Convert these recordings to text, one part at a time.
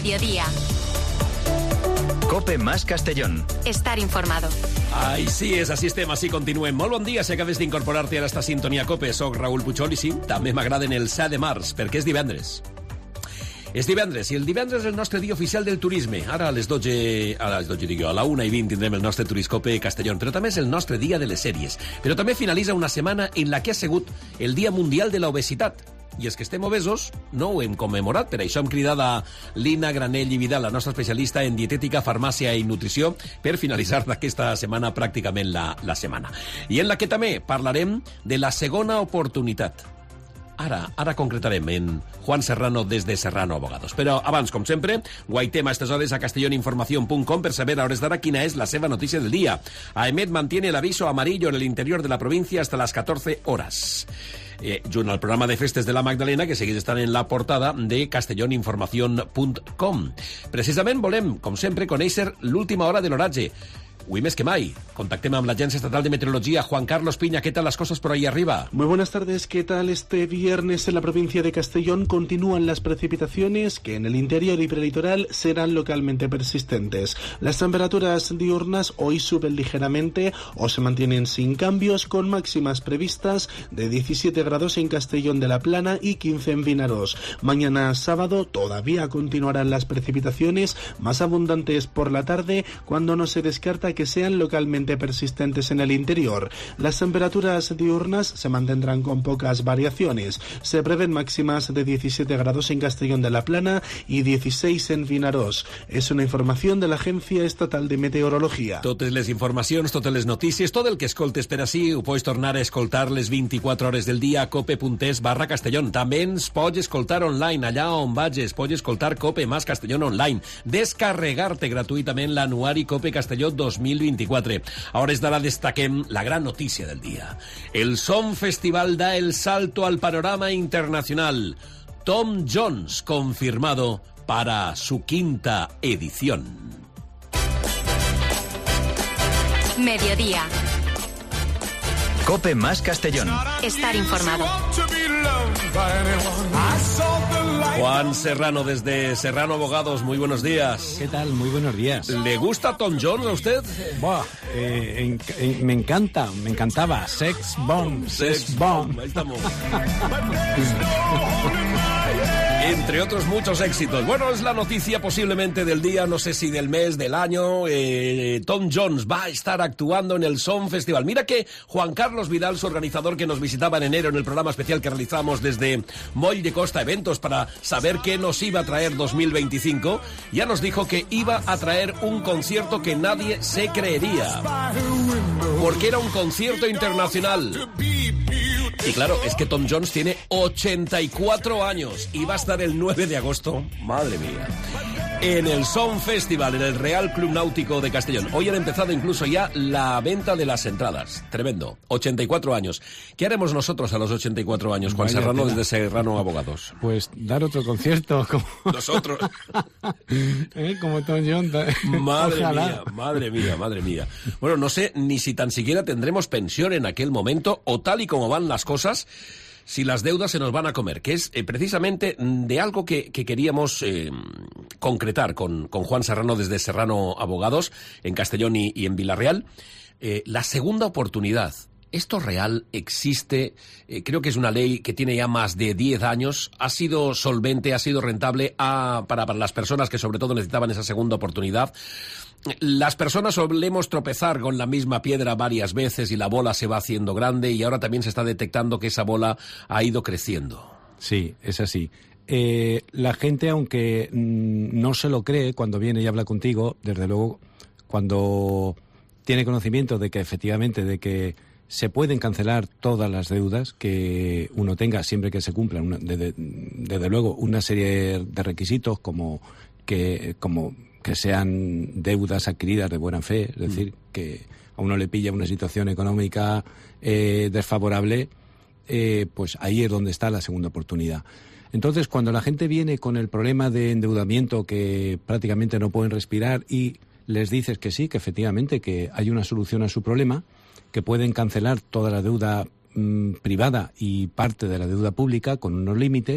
Mediodía. COPE más Castellón. Estar informado. Ai, sí, és així estem, així continuem. Molt bon dia, si acabes d'incorporar-te a esta sintonia COPE. Soc Raül Puchol i sí, també m'agraden el 7 de març, perquè és divendres. És divendres, i el divendres és el nostre dia oficial del turisme. Ara a les 12, a la 1:20 tindrem el nostre Turiscope Castellón, però també és el nostre dia de les sèries. Però també finalitza una setmana en la que ha sigut el Dia Mundial de l'Obesitat. I és que estem obesos, no ho hem commemorat, per això hem cridat a Lina Granell i Vidal, la nostra especialista en dietètica, farmàcia i nutrició, per finalitzar d'aquesta setmana pràcticament la setmana. I en la que també parlarem de la segona oportunitat. Ara concretarem en Juan Serrano des de Serrano Abogados. Però abans, com sempre, guaitem a aquestes hores a castelloninformación.com per saber a hores d'ara quina és la seva notícia del dia. AEMET mantiene el aviso amarillo en el interior de la provincia hasta las 14 horas. Junt al programa de festes de la Magdalena, que segueix estant en la portada de castelloninformación.com. Precisament volem, com sempre, conèixer l'última hora de l'oratge. Avui més que mai, contactem amb l'Agència Estatal de Meteorología. Juan Carlos Piña, ¿qué tal las cosas por ahí arriba? Muy buenas tardes, ¿qué tal? Este viernes en la provincia de Castellón continúan las precipitaciones que en el interior y prelitoral serán localmente persistentes. Las temperaturas diurnas hoy suben ligeramente o se mantienen sin cambios, con máximas previstas de 17 grados en Castellón de la Plana y 15 en Vinaroz. Mañana sábado todavía continuarán las precipitaciones más abundantes por la tarde, cuando no se descarta que sean localmente persistentes en el interior. Las temperaturas diurnas se mantendrán con pocas variaciones. Se prevén máximas de 17 grados en Castellón de la Plana y 16 en Vinaroz. Es una información de la Agencia Estatal de Meteorología. Totes les informacions, totes les notícies, tot el que escoltes per ací ho pots tornar a escoltar les 24 hores del dia a cope.es/Castellón. També ens pots escoltar online, allà on vagis, pots escoltar COPE más Castellón online, descarregar-te gratuïtament l'anuari COPE Castelló 2024. A hores d'ara destaquem la gran notícia del dia. El Som Festival da el salto al panorama internacional. Tom Jones confirmado para su 5ª edición. Mediodía. COPE más Castellón. Estar informado. Juan Serrano desde Serrano Abogados, muy buenos días. ¿Qué tal? Muy buenos días. ¿Le gusta Tom Jones a usted? Buah, me encantaba. Sex Bomb. Ahí estamos. Entre otros muchos éxitos. Bueno, es la noticia posiblemente del día, no sé si del mes, del año. Tom Jones va a estar actuando en el Som Festival. Mira que Juan Carlos Vidal, su organizador, que nos visitaba en enero en el programa especial que realizamos desde Moll de Costa Eventos para saber qué nos iba a traer 2025, ya nos dijo que iba a traer un concierto que nadie se creería, porque era un concierto internacional. Y claro, es que Tom Jones tiene 84 años y va a estar el 9 de agosto, madre mía, en el Som Festival, en el Real Club Náutico de Castellón. Hoy han empezado incluso ya la venta de las entradas. Tremendo. 84 años. ¿Qué haremos nosotros a los 84 años, Juan Serrano, desde Serrano Abogados? Pues dar otro concierto. Como... Nosotros. Como Tom Jones. Madre mía. Bueno, no sé ni si tan siquiera tendremos pensión en aquel momento, o tal y como van las cosas, si las deudas se nos van a comer, que es precisamente de algo que queríamos concretar con Juan Serrano desde Serrano Abogados, en Castellón y en Villarreal. La segunda oportunidad. ¿Esto real existe? Creo que es una ley que tiene ya más de 10 años. ¿Ha sido solvente, ha sido rentable para las personas que sobre todo necesitaban esa segunda oportunidad? Las personas solemos tropezar con la misma piedra varias veces y la bola se va haciendo grande, y ahora también se está detectando que esa bola ha ido creciendo. Sí, es así. La gente, aunque no se lo cree cuando viene y habla contigo, desde luego, cuando tiene conocimiento de que efectivamente, de que se pueden cancelar todas las deudas que uno tenga siempre que se cumplan, desde luego, una serie de requisitos como que sean deudas adquiridas de buena fe, es decir, que a uno le pilla una situación económica desfavorable, pues ahí es donde está la segunda oportunidad. Entonces, cuando la gente viene con el problema de endeudamiento, que prácticamente no pueden respirar, y les dices que sí, que efectivamente que hay una solución a su problema, que pueden cancelar toda la deuda privada y parte de la deuda pública con unos límites,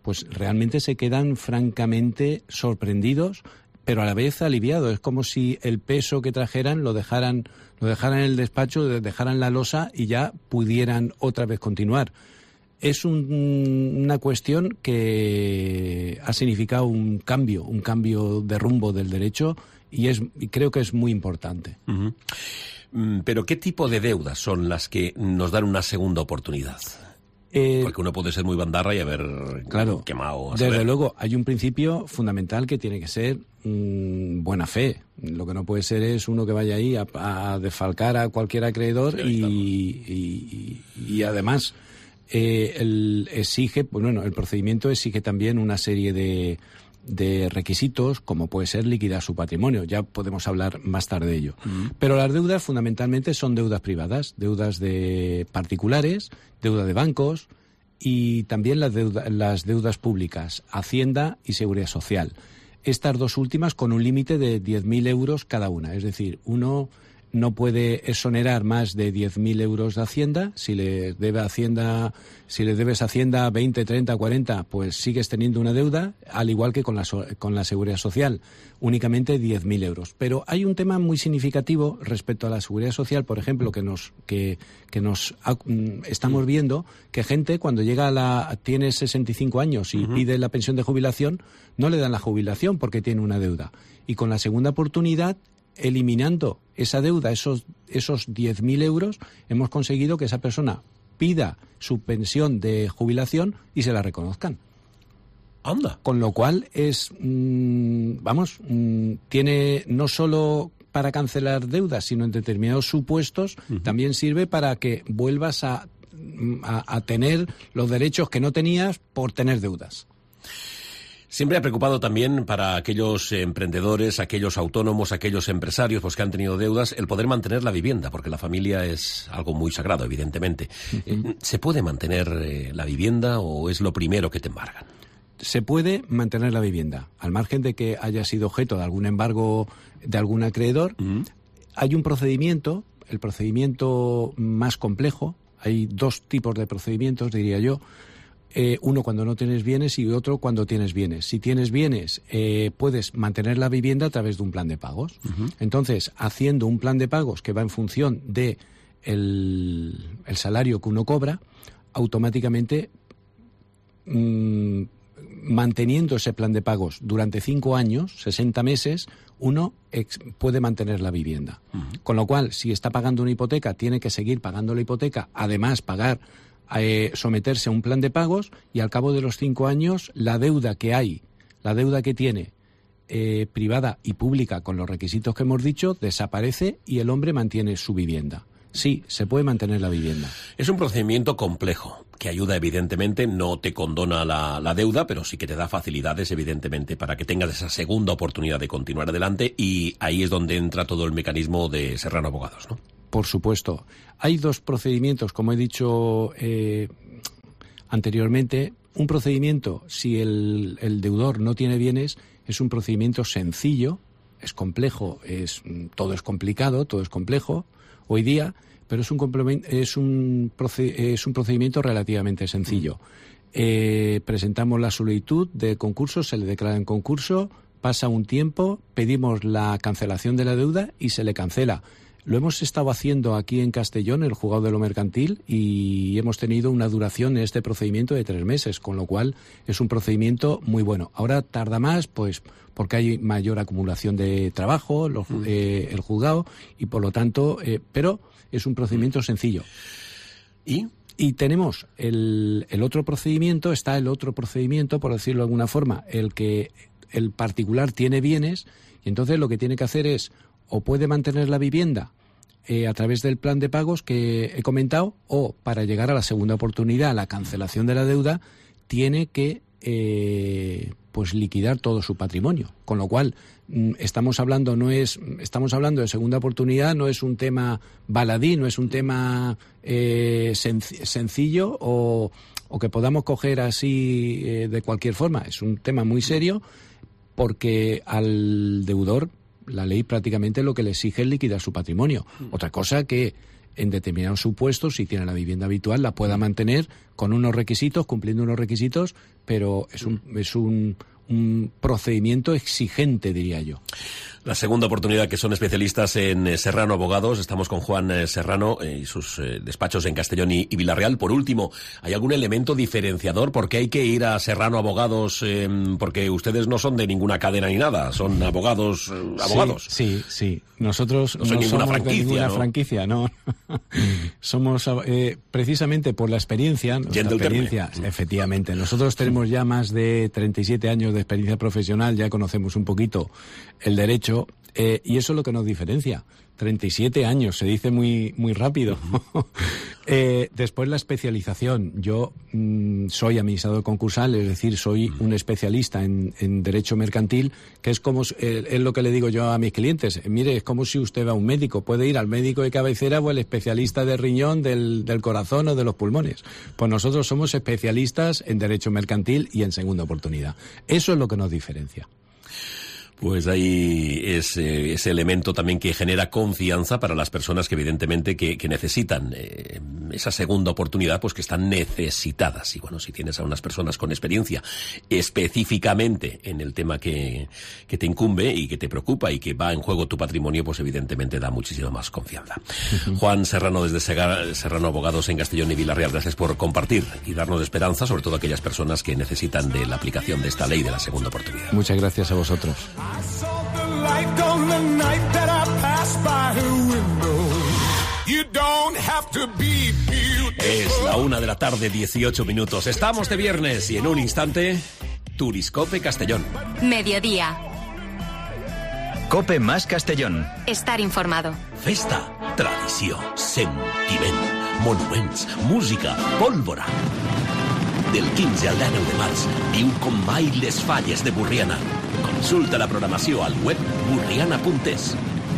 pues realmente se quedan francamente sorprendidos, pero a la vez aliviados. Es como si el peso que trajeran lo dejaran en el despacho, dejaran la losa y ya pudieran otra vez continuar. Es una cuestión que ha significado un cambio de rumbo del derecho y creo que es muy importante. Uh-huh. Pero ¿qué tipo de deudas son las que nos dan una segunda oportunidad? Porque uno puede ser muy bandarra y haber quemado. Desde luego, hay un principio fundamental que tiene que ser buena fe. Lo que no puede ser es uno que vaya ahí a desfalcar a cualquier acreedor y además el procedimiento exige también una serie de requisitos, como puede ser liquidar su patrimonio. Ya podemos hablar más tarde de ello. Pero las deudas fundamentalmente son deudas privadas, deudas de particulares, deuda de bancos y también las deudas públicas, Hacienda y Seguridad Social. Estas dos últimas con un límite de 10.000 euros cada una. Es decir, uno no puede exonerar más de 10.000 euros de Hacienda. Si le debes Hacienda 20, 30, 40, pues sigues teniendo una deuda, al igual que con la Seguridad Social, únicamente 10.000 euros. Pero hay un tema muy significativo respecto a la Seguridad Social, por ejemplo, que estamos viendo que gente cuando tiene 65 años y pide la pensión de jubilación, no le dan la jubilación porque tiene una deuda. Y con la segunda oportunidad, eliminando esa deuda, esos 10.000 euros, hemos conseguido que esa persona pida su pensión de jubilación y se la reconozcan. Anda. Con lo cual tiene no solo para cancelar deudas, sino en determinados supuestos también sirve para que vuelvas a tener los derechos que no tenías por tener deudas. Siempre ha preocupado también para aquellos emprendedores, aquellos autónomos, aquellos empresarios pues que han tenido deudas, el poder mantener la vivienda, porque la familia es algo muy sagrado, evidentemente. ¿Se puede mantener la vivienda o es lo primero que te embargan? Se puede mantener la vivienda, al margen de que haya sido objeto de algún embargo de algún acreedor. Hay un procedimiento, el procedimiento más complejo. Hay dos tipos de procedimientos, diría yo. Uno cuando no tienes bienes y otro cuando tienes bienes. Si tienes bienes, puedes mantener la vivienda a través de un plan de pagos. Entonces, haciendo un plan de pagos que va en función de el salario que uno cobra, automáticamente, manteniendo ese plan de pagos durante 5 años, 60 meses, uno puede mantener la vivienda. Con lo cual, si está pagando una hipoteca, tiene que seguir pagando la hipoteca, además someterse a un plan de pagos y al cabo de los 5 años la deuda que tiene privada y pública con los requisitos que hemos dicho desaparece y el hombre mantiene su vivienda. Sí, se puede mantener la vivienda. Es un procedimiento complejo que ayuda, evidentemente, no te condona la deuda, pero sí que te da facilidades, evidentemente, para que tengas esa segunda oportunidad de continuar adelante, y ahí es donde entra todo el mecanismo de Serrano Abogados, ¿no? Por supuesto. Hay dos procedimientos, como he dicho anteriormente. Un procedimiento, si el deudor no tiene bienes, es un procedimiento sencillo, es complejo, todo es complicado, todo es complejo hoy día, pero es un procedimiento relativamente sencillo. Presentamos la solicitud de concurso, se le declara en concurso, pasa un tiempo, pedimos la cancelación de la deuda y se le cancela. Lo hemos estado haciendo aquí en Castellón, el juzgado de lo mercantil, y hemos tenido una duración en este procedimiento de 3 meses, con lo cual es un procedimiento muy bueno. Ahora tarda más, pues porque hay mayor acumulación de trabajo, el juzgado, y por lo tanto, pero es un procedimiento sencillo. Y tenemos el otro procedimiento, por decirlo de alguna forma, el que el particular tiene bienes, y entonces lo que tiene que hacer es, o puede mantener la vivienda a través del plan de pagos que he comentado, o para llegar a la segunda oportunidad, a la cancelación de la deuda, tiene que liquidar todo su patrimonio. Con lo cual, estamos hablando de segunda oportunidad, no es un tema baladí, no es un tema sencillo o que podamos coger así de cualquier forma. Es un tema muy serio porque al deudor la ley prácticamente lo que le exige es liquidar su patrimonio. Otra cosa que en determinados supuestos, si tiene la vivienda habitual, la pueda mantener con unos requisitos, cumpliendo unos requisitos, pero es un procedimiento exigente, diría yo. La segunda oportunidad, que son especialistas en Serrano Abogados. Estamos con Juan Serrano y sus despachos en Castellón y Vila-real. Por último, ¿hay algún elemento diferenciador? ¿Por qué hay que ir a Serrano Abogados? Porque ustedes no son de ninguna cadena ni nada, son abogados. Sí. Nosotros no somos de ninguna franquicia, ¿no? Somos, precisamente por la experiencia, efectivamente. Nosotros tenemos ya más de 37 años de experiencia profesional, ya conocemos un poquito el derecho, y eso es lo que nos diferencia. 37 años, se dice muy rápido. Después la especialización. Yo soy administrador concursal, es decir, soy un especialista en derecho mercantil, que es como es lo que le digo yo a mis clientes. Mire, es como si usted va a un médico. Puede ir al médico de cabecera o el especialista de riñón, del corazón o de los pulmones. Pues nosotros somos especialistas en derecho mercantil y en segunda oportunidad. Eso es lo que nos diferencia. Pues ahí es ese elemento también que genera confianza para las personas que evidentemente que necesitan esa segunda oportunidad, pues que están necesitadas. Y bueno, si tienes a unas personas con experiencia específicamente en el tema que te incumbe y que te preocupa y que va en juego tu patrimonio, pues evidentemente da muchísima más confianza. Juan Serrano, desde Serrano Abogados en Castellón y Vila-real, gracias por compartir y darnos esperanza, sobre todo a aquellas personas que necesitan de la aplicación de esta ley de la segunda oportunidad. Muchas gracias a vosotros. Es la 1:00 PM, 18 minutos. Estamos de viernes y en un instante, Turiscope Castellón. Mediodía. Cope más Castellón. Estar informado. Festa, tradició, sentiment, monuments, música, pólvora. Del 15 al 19 de març, viu com mai les falles de Burriana. Consulta la programación al web burriana.es.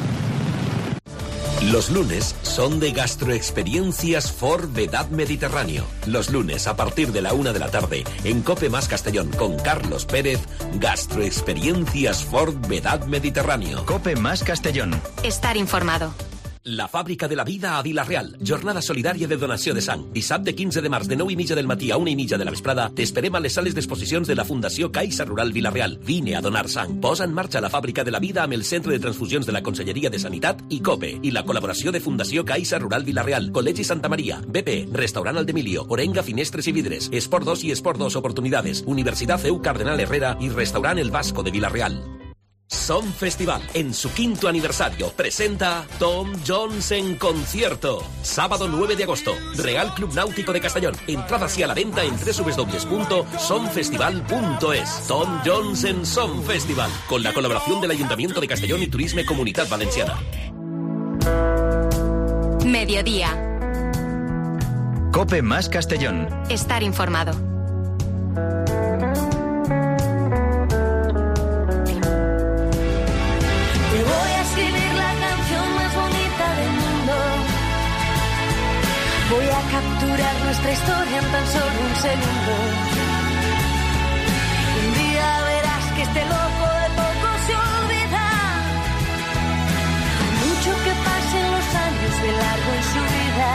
Los lunes son de Gastroexperiencias for Vedad Mediterráneo. Los lunes a partir de la 1:00 PM en Cope más Castellón con Carlos Pérez, Gastroexperiencias for Vedad Mediterráneo. Cope más Castellón. Estar informado. La Fàbrica de la Vida a Vila-real. Jornada solidària de donació de sang. Dissabte 15 de març de 9:30 del matí a 1:30 de la vesprada t'esperem a les sales d'exposicions de la Fundació Caixa Rural Vila-real. Vine a donar sang. Posa en marxa la Fàbrica de la Vida amb el Centre de Transfusions de la Conselleria de Sanitat i COPE i la col·laboració de Fundació Caixa Rural Vila-real, Col·legi Santa Maria, BP, Restaurant Aldemilio, Orenga Finestres i Vidres, Esport 2 i Esport 2 Oportunidades, Universitat CEU Cardenal Herrera i Restaurant El Vasco de Vila-real. Som Festival, en su 5º aniversario, presenta Tom Jones en concierto. Sábado 9 de agosto, Real Club Náutico de Castellón. Entradas y a la venta en www.somfestival.es. Tom Jones en Som Festival, con la colaboración del Ayuntamiento de Castellón y Turisme Comunitat Valenciana. Mediodía. Cope más Castellón. Estar informado. Voy a capturar nuestra historia en tan solo un segundo. Un día verás que este loco de poco se olvida. Mucho que pasen los años de largo en su vida.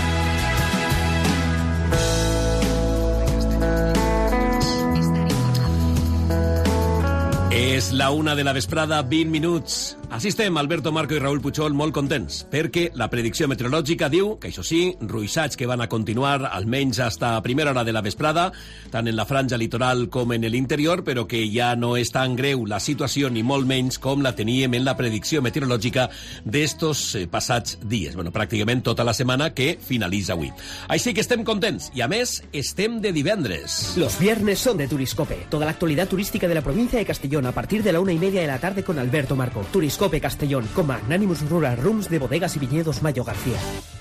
És la 1 de la vesprada, 20 minuts. Així estem, Alberto Marco i Raúl Puchol, molt contents, perquè la predicció meteorològica diu que, això sí, ruixats que van a continuar almenys hasta a primera hora de la vesprada, tant en la franja litoral com en l'interior, però que ja no és tan greu la situació, ni molt menys com la teníem en la predicció meteorològica d'estos passats dies. Bueno, pràcticament tota la setmana que finalitza avui. Així que estem contents, i a més, estem de divendres. Los viernes son de Turiscope, toda la actualidad turística de la provincia de Castellón a partir de la 1:30 de la tarde con Alberto Marco. Turiscope Castellón, con Magnanimous Rural Rooms de Bodegas y Viñedos Mayo García.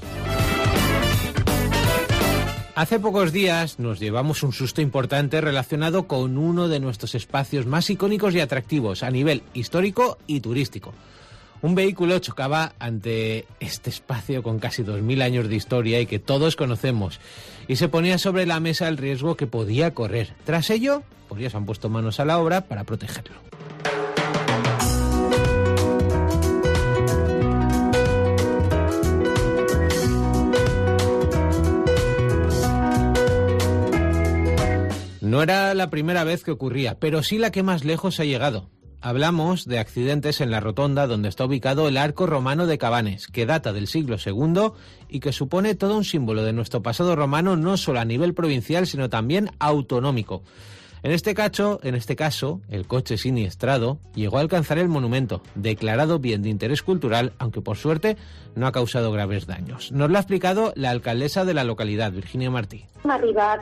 Hace pocos días nos llevamos un susto importante relacionado con uno de nuestros espacios más icónicos y atractivos a nivel histórico y turístico. Un vehículo chocaba ante este espacio con casi 2000 años de historia y que todos conocemos, y se ponía sobre la mesa el riesgo que podía correr. Tras ello, pues ya se han puesto manos a la obra para protegerlo. No era la primera vez que ocurría, pero sí la que más lejos ha llegado. Hablamos de accidentes en la rotonda donde está ubicado el arco romano de Cabanes, que data del siglo II y que supone todo un símbolo de nuestro pasado romano, no solo a nivel provincial, sino también autonómico. En este caso, el coche siniestrado llegó a alcanzar el monumento, declarado bien de interés cultural, aunque por suerte no ha causado graves daños. Nos lo ha explicado la alcaldesa de la localidad, Virginia Martí. Hem arribat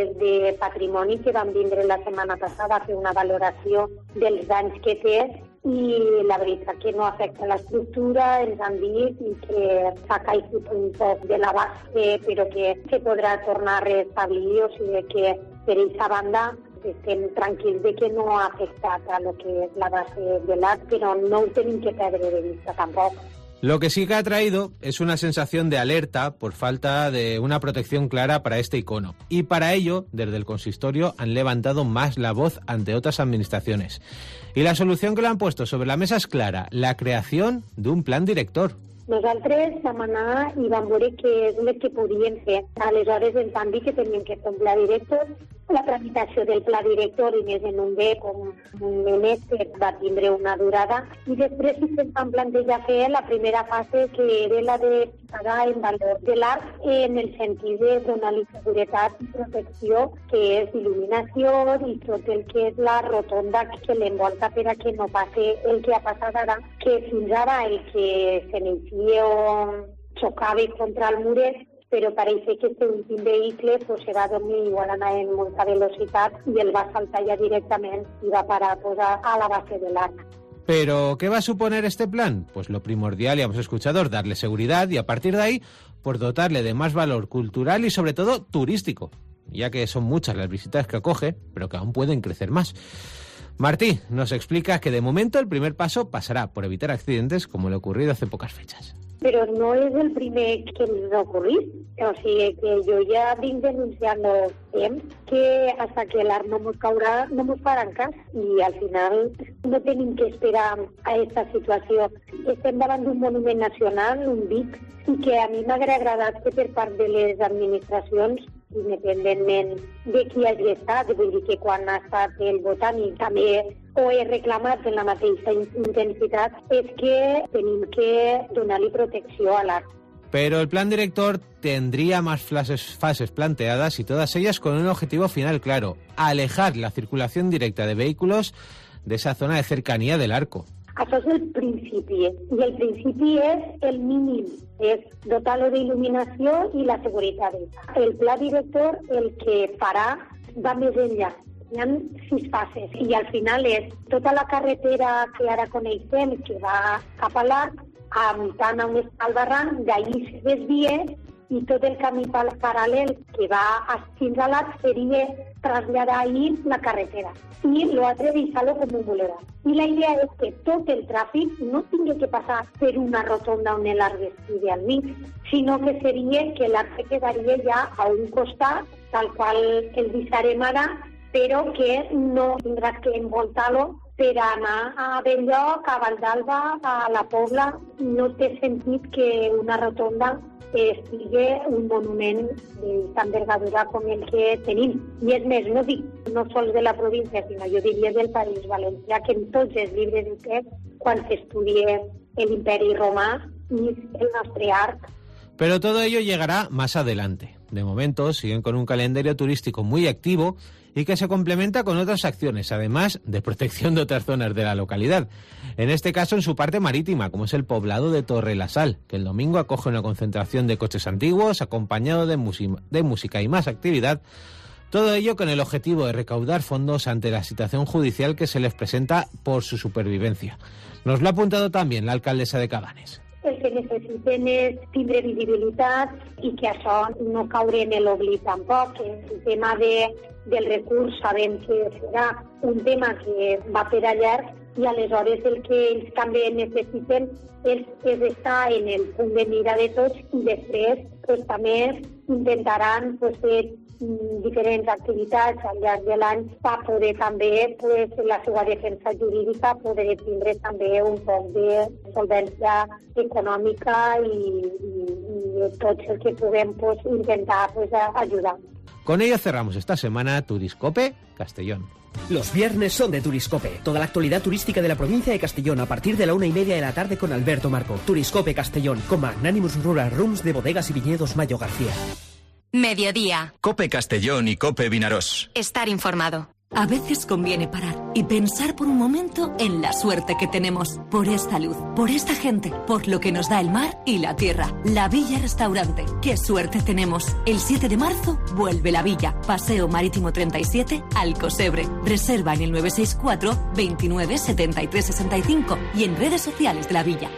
de patrimoni que vam vindre la setmana passada a fer una valoració dels danys que té i la veritat que no afecta l'estructura, ens han dit i que s'ha caigut un poc de la base però que se podrà tornar a restablir, o sigui que per aquesta banda estem tranquils de que no ha afectat a lo que és la base de l'arc, però no ho tenim que perdre de vista tampoc. Lo que sí que ha traído es una sensación de alerta por falta de una protección clara para este icono. Y para ello, desde el consistorio han levantado más la voz ante otras administraciones. Y la solución que le han puesto sobre la mesa es clara, la creación de un plan director. Nosaltres vam anar i vam veure què és el que podíem fer. Aleshores ens van dir que teníem que fer un pla director. La tramitació del pla director, i més en un bé com un menester, va tindre una durada. I després sí que ens van plantejar fer la primera fase, que era la de pagar en valor de l'arc, en el sentit de donar-li seguretat i protecció, que és il·luminació i tot el que és la rotonda que l'envolta per a que no passi el que ha passat ara, que fins ara el que se n'eixia o xocava contra el muret, però pareix que aquest últim vehicle se va dormir igual anar en molta velocitat i el va saltar ja directament i va parar a la base de l'arc. ¿Pero qué va a suponer este plan? Pues lo primordial, ya hemos escuchado, es darle seguridad y a partir de ahí, pues dotarle de más valor cultural y sobre todo turístico, ya que son muchas las visitas que acoge, pero que aún pueden crecer más. Martí nos explica que de momento el primer paso pasará por evitar accidentes como le ha ocurrido hace pocas fechas. Però no és el primer que ens ha ocorrit. O sigui que jo ja vinc denunciant temps que hasta que l'arc no mos caurà no mos faran cas i al final no tenim que esperar a aquesta situació. Estem davant d'un monument nacional, un Vic, i que a mi m'hauria agradat que per part de les administracions, independentment de qui hagi estat, vull dir que quan ha estat el Botànic també ho he reclamat en la mateixa intensitat, és que tenim que donar-li protecció a l'arc. Pero el plan director tendría más fases planteadas y todas ellas con un objetivo final claro, alejar la circulación directa de vehículos de esa zona de cercanía del arco. Això és el principi, i el principi és el mínim, és dotar-lo d'il·luminació i la seguretat. El pla director el que farà va més enllà. Hi ha 6 fases i al final és tota la carretera que ara coneixem que va cap a l'arc, a mitjana on està el barranc, d'ahir se desvia i tot el camí paral·lel que va fins a l'arc seria traslladar ahir la carretera i l'altre deixar-lo com un bulevar. I la idea és que tot el tràfic no tingui que passar per una rotonda on l'arc estigui al mig, sinó que seria que l'arc quedaria ja a un costat, tal qual el deixarem ara, però que no tindràs que envoltar-lo per anar a Belllloc, a Valldalba, a la Pobla. No té sentit que una rotonda estigui un monument d'aquesta envergadura com el que tenim. I és més, no dic no sols de la província, sinó jo diria del País Valencià, que en tots els llibres de text, quan s'estudia l'Imperi Romà i el nostre arc. Pero todo ello llegará más adelante. De momento siguen con un calendario turístico muy activo y que se complementa con otras acciones, además de protección de otras zonas de la localidad. En este caso en su parte marítima, como es el poblado de Torrelasal, que el domingo acoge una concentración de coches antiguos, acompañado de música y más actividad. Todo ello con el objetivo de recaudar fondos ante la situación judicial que se les presenta por su supervivencia. Nos lo ha apuntado también la alcaldesa de Cabanes. El que necessiten és tindre visibilitat i que això no caure en l'oblit tampoc. El tema del recurs sabem que serà un tema que va per a llarg i aleshores el que ells també necessiten és estar en el punt de mira de tots i després també intentaran fer diferents activitats al llarg de l'any per poder també la seva defensa jurídica poder tindre també un poc de solvència econòmica i tot el que puguem intentar ajudar. Con ello cerramos esta semana Turiscope Castellón. Los viernes son de Turiscope. Toda la actualidad turística de la provincia de Castellón a partir de la 1:30 de la tarde con Alberto Marco. Turiscope Castellón, con Magnanimous Rural Rooms de Bodegas y Viñedos Mayo García. Mediodía. Cope Castellón y Cope Vinarós. Estar informado. A veces conviene parar y pensar por un momento en la suerte que tenemos, por esta luz, por esta gente, por lo que nos da el mar y la tierra. La Villa Restaurante. ¡Qué suerte tenemos! El 7 de marzo vuelve la Villa. Paseo Marítimo 37, Alcosebre. Reserva en el 964 29 73 65 y en redes sociales de la Villa.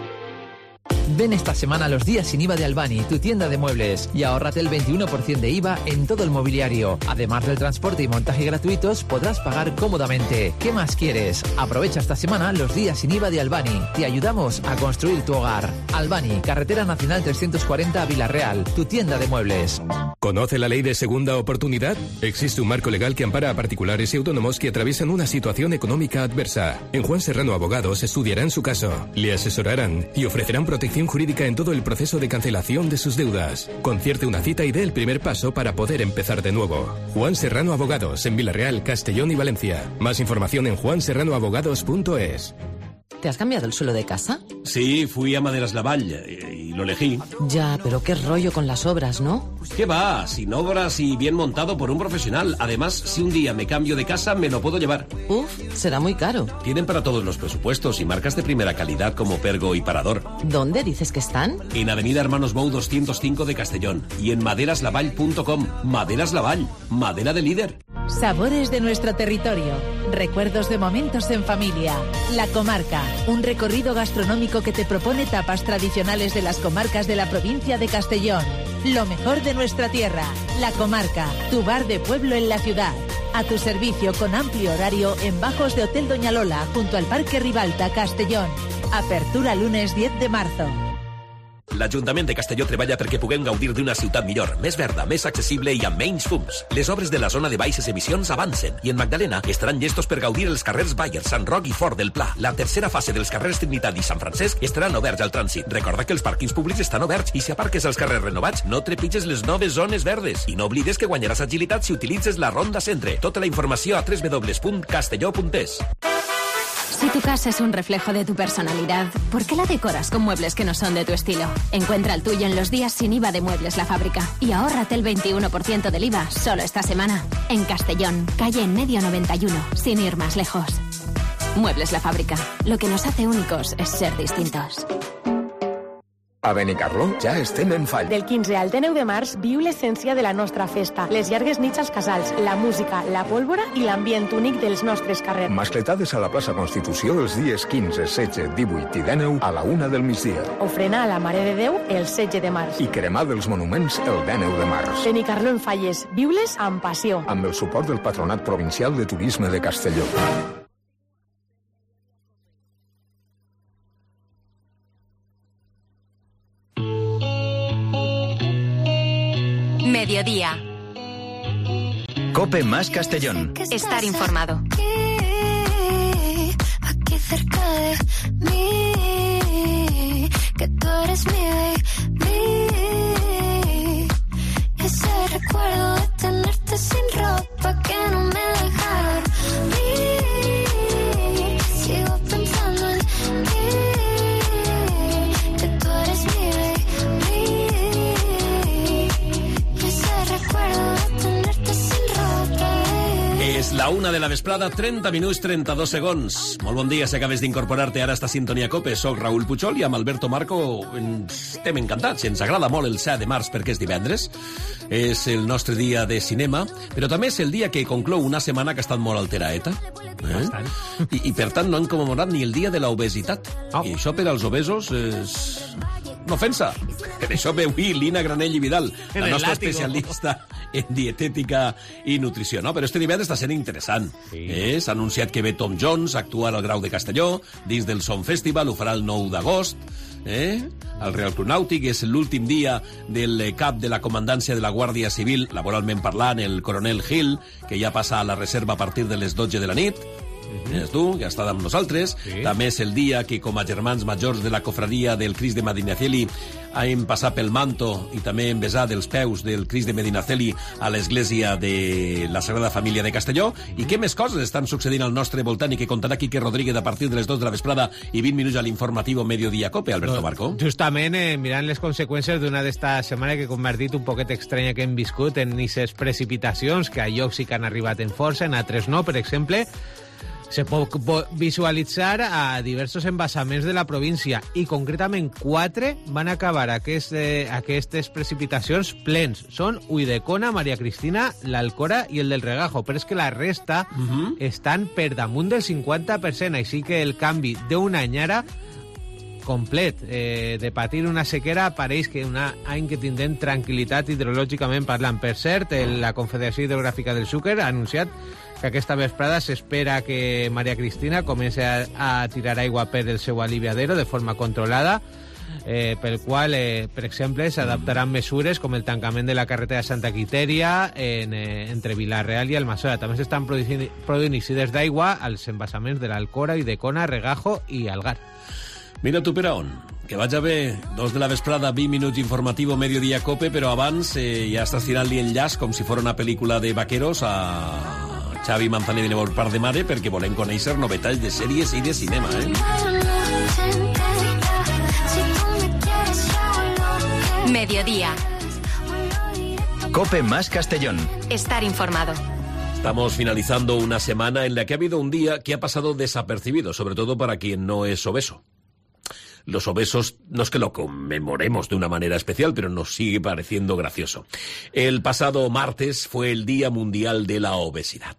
Ven esta semana a los días sin IVA de Albani, tu tienda de muebles, y ahórrate el 21% de IVA en todo el mobiliario. Además del transporte y montaje gratuitos, podrás pagar cómodamente. ¿Qué más quieres? Aprovecha esta semana los días sin IVA de Albani. Te ayudamos a construir tu hogar. Albani, Carretera Nacional 340 a Vila-real, tu tienda de muebles. ¿Conoce la ley de segunda oportunidad? Existe un marco legal que ampara a particulares y autónomos que atraviesan una situación económica adversa. En Juan Serrano Abogados estudiarán su caso, le asesorarán y ofrecerán protección jurídica en todo el proceso de cancelación de sus deudas. Concierte una cita y dé el primer paso para poder empezar de nuevo. Juan Serrano Abogados, en Vila-real, Castellón y Valencia. Más información en juanserranoabogados.es. ¿Te has cambiado el suelo de casa? Sí, fui a Maderas Lavall y lo elegí. Ya, pero qué rollo con las obras, ¿no? ¿Qué va? Sin obras y bien montado por un profesional. Además, si un día me cambio de casa, me lo puedo llevar. Uf, será muy caro. Tienen para todos los presupuestos y marcas de primera calidad como Pergo y Parador. ¿Dónde dices que están? En Avenida Hermanos Bou 205 de Castellón y en maderaslavall.com. Maderas Lavall, madera de líder. Sabores de nuestro territorio, recuerdos de momentos en familia. La Comarca, un recorrido gastronómico que te propone tapas tradicionales de las comarcas de la provincia de Castellón. Lo mejor de nuestra tierra. La Comarca, tu bar de pueblo en la ciudad. A tu servicio con amplio horario en bajos de Hotel Doña Lola, junto al Parque Ribalta, Castellón. Apertura lunes 10 de marzo. L'Ajuntament de Castelló treballa perquè puguem gaudir d'una ciutat millor, més verda, més accessible i amb menys fums. Les obres de la zona de baixes emissions avancen i en Magdalena estaran llestos per gaudir els carrers Bayer, Sant Roc i Fort del Pla. La tercera fase dels carrers Trinitat i Sant Francesc estaran oberts al trànsit. Recorda que els pàrquings públics estan oberts i si aparques als carrers renovats no trepitges les noves zones verdes. I no oblides que guanyaràs agilitat si utilitzes la Ronda Centre. Tota la informació a www.castelló.es. Si tu casa es un reflejo de tu personalidad, ¿por qué la decoras con muebles que no son de tu estilo? Encuentra el tuyo en los días sin IVA de Muebles La Fábrica y ahórrate el 21% del IVA solo esta semana. En Castellón, calle en medio 91, sin ir más lejos. Muebles La Fábrica. Lo que nos hace únicos es ser distintos. A Benicarló ja estem en fall. Del 15 al 19 de març viu l'essència de la nostra festa, les llargues nits als casals, la música, la pólvora i l'ambient únic dels nostres carrers. Mascletades a la plaça Constitució els dies 15, 16, 18 i 19 a la 1 del migdia. Ofrena a la Mare de Déu el 16 de març. I cremar dels monuments el 19 de març. Benicarló en falles, viu-les amb passió. Amb el suport del Patronat Provincial de Turisme de Castelló. Mediodía. Cope más Castellón. Estar informado. Aquí cerca de mí, que tú eres mi baby. Ese recuerdo de tenerte sin ropa que no me deja dormir. Sigo pensando en ti, que tú eres mi baby. És la 1 de la vesprada, 30 minuts, 32 segons. Molt bon dia, si acabes d'incorporar-te ara a esta sintonia Cope. Soc Raúl Puchol i amb Alberto Marco estem encantats. Ens agrada molt el 7 de març perquè és divendres. És el nostre dia de cinema, però també és el dia que conclou una setmana que ha estat molt alteraeta. I per tant no han commemorat ni el dia de l'obesitat. I això per als obesos és una ofensa. Per això ve avui Lina Granell i Vidal, la nostra especialista en dietètica i nutrició. No? Però este divendres està sent interessant. S'ha anunciat que ve Tom Jones a actuar al Grau de Castelló, dins del Som Festival, ho farà el 9 d'agost. El Real Club Nàutic és l'últim dia del cap de la comandància de la Guàrdia Civil, laboralment parlant, el coronel Gil, que ja passa a la reserva a partir de les 12 de la nit. És tu, que ha estat amb nosaltres. Sí. També és el dia que, com a germans majors de la cofradia del Crist de Medinaceli, hem passat pel manto i també hem besat els peus del Crist de Medinaceli a l'església de la Sagrada Família de Castelló. I què més coses estan succeint al nostre voltant i que contarà Quique Rodríguez a partir de les 2 de la vesprada i 20 minuts a l'informatiu Mediodía Cope, Alberto Barco? Justament mirant les conseqüències d'una d'esta setmana que he convertit un poquet estranya que hem viscut en aquestes precipitacions, que a llocs sí que han arribat en força, en altres no, per exemple. Se pot visualitzar a diversos embassaments de la província i concretament 4 van acabar aquestes precipitacions plens. Són Ulldecona, Maria Cristina, l'Alcora i el del Regajo, però és que la resta estan per damunt del 50%, així que el canvi d'una any ara complet de patir una sequera pareix que un any que tindrem tranquil·litat hidrològicament parlant. Per cert, la Confederació Hidrogràfica del Xúquer ha anunciat que aquesta vesprada s'espera que Maria Cristina comenci a tirar aigua per el seu aliviadero de forma controlada, pel qual, per exemple, s'adaptaran mesures com el tancament de la carretera Santa Quitèria entre Vila-real i Almassora. També s'estan produint eixides d'aigua als embassaments de l'Alcora, Ulldecona, Regajo i Algar. Mira tu per a on. Que vaja bé, 2 de la vesprada, 20 minuts informatiu Mediodía Cope, però abans ja estàs tirant-li el llaç com si fos una pel·lícula de vaqueros a Xavi Manzanero de Nebor Par de Mare, perquè volem conèixer novetats de sèries i de cinema, Mediodía. Cope más Castellón. Estar informado. Estamos finalizando una semana en la que ha habido un día que ha pasado desapercibido, sobre todo para quien no es obeso. Los obesos no es que lo conmemoremos de una manera especial, pero nos sigue pareciendo gracioso. El pasado martes fue el Día Mundial de la Obesidad.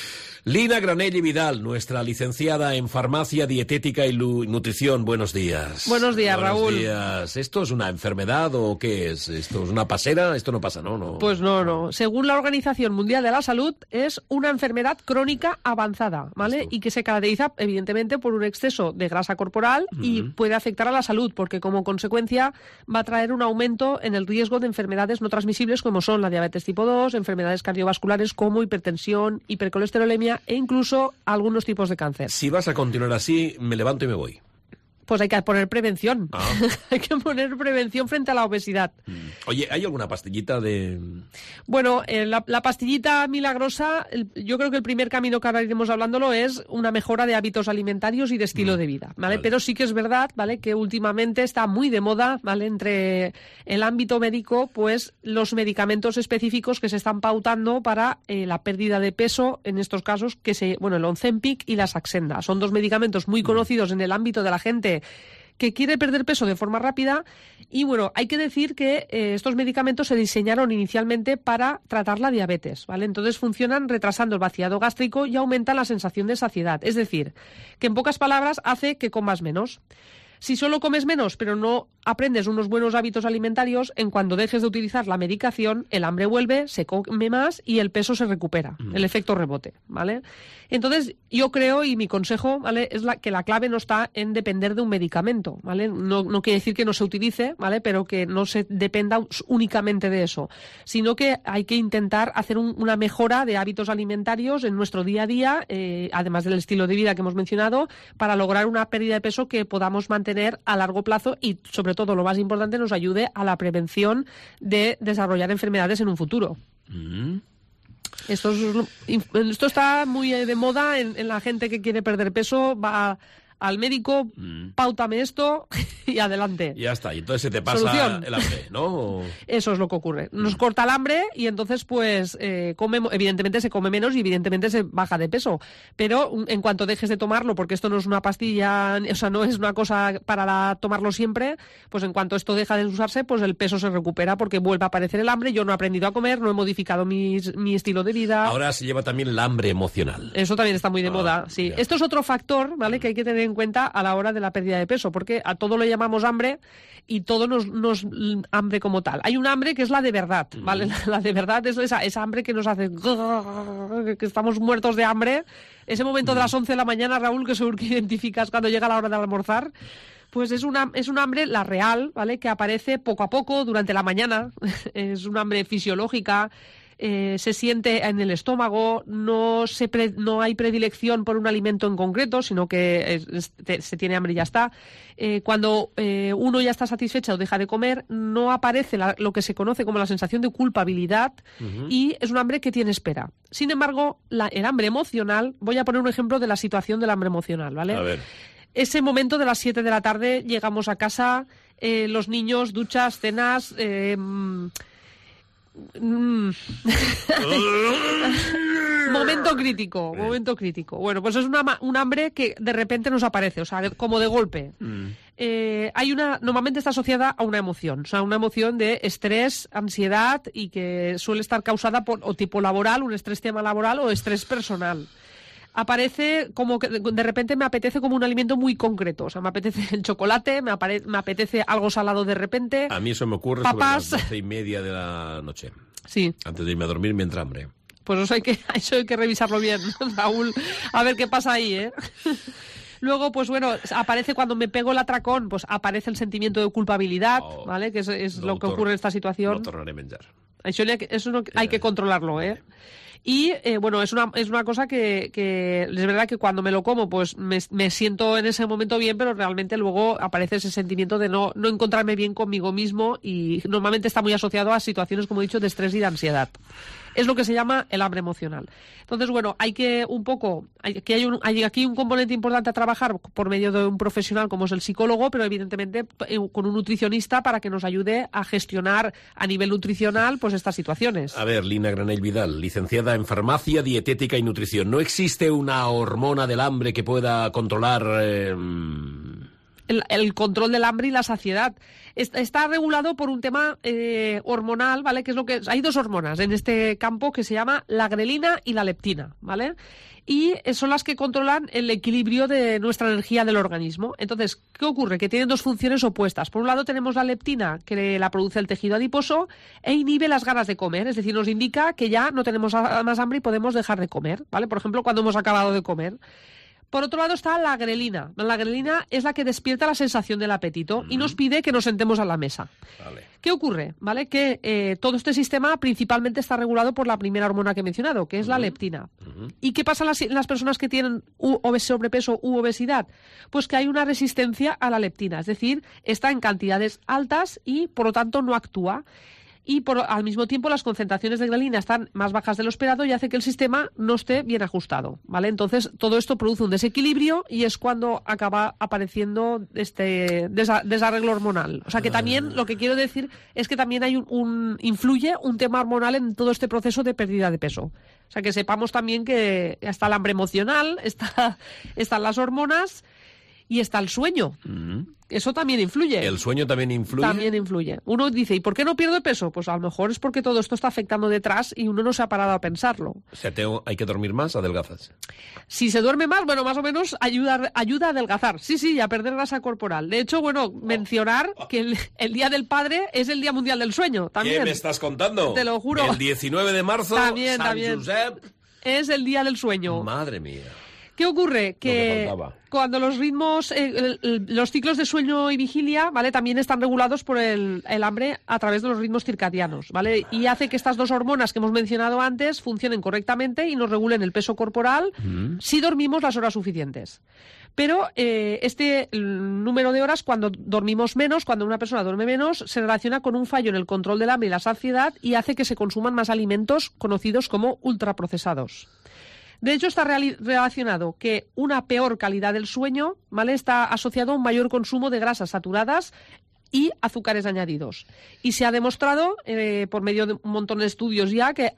Lina Granelli Vidal, nuestra licenciada en Farmacia, Dietética y Nutrición. Buenos días. Buenos días, Raúl. Buenos días. ¿Esto es una enfermedad o qué es? ¿Esto es una pasera? Esto no pasa, ¿no? Pues no. Según la Organización Mundial de la Salud, es una enfermedad crónica avanzada, ¿vale? Y que se caracteriza, evidentemente, por un exceso de grasa corporal y puede afectar a la salud, porque como consecuencia va a traer un aumento en el riesgo de enfermedades no transmisibles como son la diabetes tipo 2, enfermedades cardiovasculares como hipertensión, hipercolesterolemia e incluso algunos tipos de cáncer. Si vas a continuar así, me levanto y me voy. Pues hay que poner prevención. Hay que poner prevención frente a la obesidad. Oye, ¿hay alguna pastillita de...? Bueno, la pastillita milagrosa, yo creo que el primer camino que ahora iremos hablándolo es una mejora de hábitos alimentarios y de estilo de vida, ¿vale? Pero sí que es verdad, ¿vale?, que últimamente está muy de moda, ¿vale?, entre el ámbito médico, pues los medicamentos específicos que se están pautando para la pérdida de peso, en estos casos, el Ozempic y la Saxenda. Son 2 medicamentos muy conocidos en el ámbito de la gente que quiere perder peso de forma rápida y, bueno, hay que decir que estos medicamentos se diseñaron inicialmente para tratar la diabetes, ¿vale? Entonces funcionan retrasando el vaciado gástrico y aumentan la sensación de saciedad. Es decir, que en pocas palabras hace que comas menos. Si solo comes menos, pero no aprendes unos buenos hábitos alimentarios, en cuanto dejes de utilizar la medicación, el hambre vuelve, se come más y el peso se recupera. El efecto rebote, ¿vale? Entonces, yo creo, y mi consejo, ¿vale?, es que la clave no está en depender de un medicamento, ¿vale? No quiere decir que no se utilice, ¿vale?, pero que no se dependa únicamente de eso, sino que hay que intentar hacer una mejora de hábitos alimentarios en nuestro día a día, además del estilo de vida que hemos mencionado, para lograr una pérdida de peso que podamos mantener a largo plazo y, sobre todo, lo más importante, nos ayude a la prevención de desarrollar enfermedades en un futuro. Esto está muy de moda en la gente que quiere perder peso, va al médico, páutame esto y adelante. Ya está, y entonces se te pasa Solución. el hambre, ¿no? Eso es lo que ocurre. Nos corta el hambre y entonces, pues, evidentemente se come menos y evidentemente se baja de peso. Pero en cuanto dejes de tomarlo, porque esto no es una pastilla, o sea, no es una cosa para tomarlo siempre, pues en cuanto esto deja de usarse, pues el peso se recupera porque vuelve a aparecer el hambre. Yo no he aprendido a comer, no he modificado mi estilo de vida. Ahora se lleva también el hambre emocional. Eso también está muy de moda, sí. Ya. Esto es otro factor, ¿vale?, que hay que tener en cuenta a la hora de la pérdida de peso, porque a todo lo llamamos hambre y todo nos hambre como tal. Hay un hambre que es la de verdad, ¿vale? La de verdad es esa hambre que nos hace que estamos muertos de hambre. Ese momento de las 11 de la mañana, Raúl, que seguro que identificas cuando llega la hora de almorzar. Pues es un hambre, la real, ¿vale?, que aparece poco a poco durante la mañana. Es un hambre fisiológica. se siente en el estómago, no hay predilección por un alimento en concreto, sino que se tiene hambre y ya está. Cuando uno ya está satisfecho o deja de comer, no aparece lo que se conoce como la sensación de culpabilidad y es un hambre que tiene espera. Sin embargo, el hambre emocional, voy a poner un ejemplo de la situación del hambre emocional, ¿vale? A ver. Ese momento de las 7 de la tarde, llegamos a casa, los niños, duchas, cenas... Momento crítico. Bueno, pues es un hambre que de repente nos aparece, o sea, como de golpe. Normalmente está asociada a una emoción, o sea, una emoción de estrés, ansiedad y que suele estar causada por o tipo laboral, un estrés tema laboral o estrés personal. Aparece como que de repente me apetece como un alimento muy concreto. O sea, me apetece el chocolate, me apetece algo salado de repente. A mí eso me ocurre sobre las 12:30 de la noche. Sí. Antes de irme a dormir me entra hambre. Pues eso hay que revisarlo bien, Raúl. A ver qué pasa ahí, ¿eh? Luego, pues bueno, aparece cuando me pego el atracón, pues aparece el sentimiento de culpabilidad, ¿vale? Que es lo que ocurre en esta situación. No tornaré a menjar. Eso no, hay que controlarlo, ¿eh? Y, bueno, es una cosa que es verdad que cuando me lo como, pues me siento en ese momento bien, pero realmente luego aparece ese sentimiento de no encontrarme bien conmigo mismo y normalmente está muy asociado a situaciones, como he dicho, de estrés y de ansiedad. Es lo que se llama el hambre emocional. Entonces, bueno, hay aquí un componente importante a trabajar por medio de un profesional como es el psicólogo, pero evidentemente con un nutricionista para que nos ayude a gestionar a nivel nutricional pues estas situaciones. A ver, Lina Granell Vidal, licenciada en Farmacia, Dietética y Nutrición. ¿No existe una hormona del hambre que pueda controlar... El control del hambre y la saciedad. Está regulado por un tema hormonal, ¿vale? Que es lo que hay dos hormonas en este campo que se llama la grelina y la leptina, ¿vale? Y son las que controlan el equilibrio de nuestra energía del organismo. Entonces, ¿qué ocurre? Que tienen dos funciones opuestas. Por un lado tenemos la leptina, que la produce el tejido adiposo e inhibe las ganas de comer. Es decir, nos indica que ya no tenemos más hambre y podemos dejar de comer, ¿vale? Por ejemplo, cuando hemos acabado de comer. Por otro lado está la grelina. La grelina es la que despierta la sensación del apetito y nos pide que nos sentemos a la mesa. Vale. ¿Qué ocurre? ¿Vale? Que todo este sistema principalmente está regulado por la primera hormona que he mencionado, que es la leptina. ¿Y qué pasa en las personas que tienen sobrepeso u obesidad? Pues que hay una resistencia a la leptina, es decir, está en cantidades altas y por lo tanto no actúa. Y al mismo tiempo las concentraciones de grelina están más bajas de lo esperado y hace que el sistema no esté bien ajustado, ¿vale? Entonces todo esto produce un desequilibrio y es cuando acaba apareciendo este desarreglo hormonal. O sea que también lo que quiero decir es que también hay influye un tema hormonal en todo este proceso de pérdida de peso. O sea que sepamos también que está el hambre emocional, están las hormonas y está el sueño. Eso también influye. ¿El sueño también influye? También influye. Uno dice, ¿y por qué no pierdo peso? Pues a lo mejor es porque todo esto está afectando detrás y uno no se ha parado a pensarlo. O sea, hay que dormir más, adelgazas. Si se duerme más, bueno, más o menos ayuda a adelgazar. Sí, a perder grasa corporal. De hecho, bueno, mencionar que el Día del Padre es el Día Mundial del Sueño también. ¿Qué me estás contando? Te lo juro. El 19 de marzo, también. Josep. Es el Día del Sueño. Madre mía. ¿Qué ocurre? Que cuando los ritmos, los ciclos de sueño y vigilia, ¿vale? También están regulados por el hambre a través de los ritmos circadianos, ¿vale? Y hace que estas dos hormonas que hemos mencionado antes funcionen correctamente y nos regulen el peso corporal si dormimos las horas suficientes. Pero este número de horas, cuando dormimos menos, cuando una persona duerme menos, se relaciona con un fallo en el control del hambre y la saciedad y hace que se consuman más alimentos conocidos como ultraprocesados. De hecho, está relacionado que una peor calidad del sueño, ¿vale? Está asociado a un mayor consumo de grasas saturadas y azúcares añadidos. Y se ha demostrado, por medio de un montón de estudios ya, que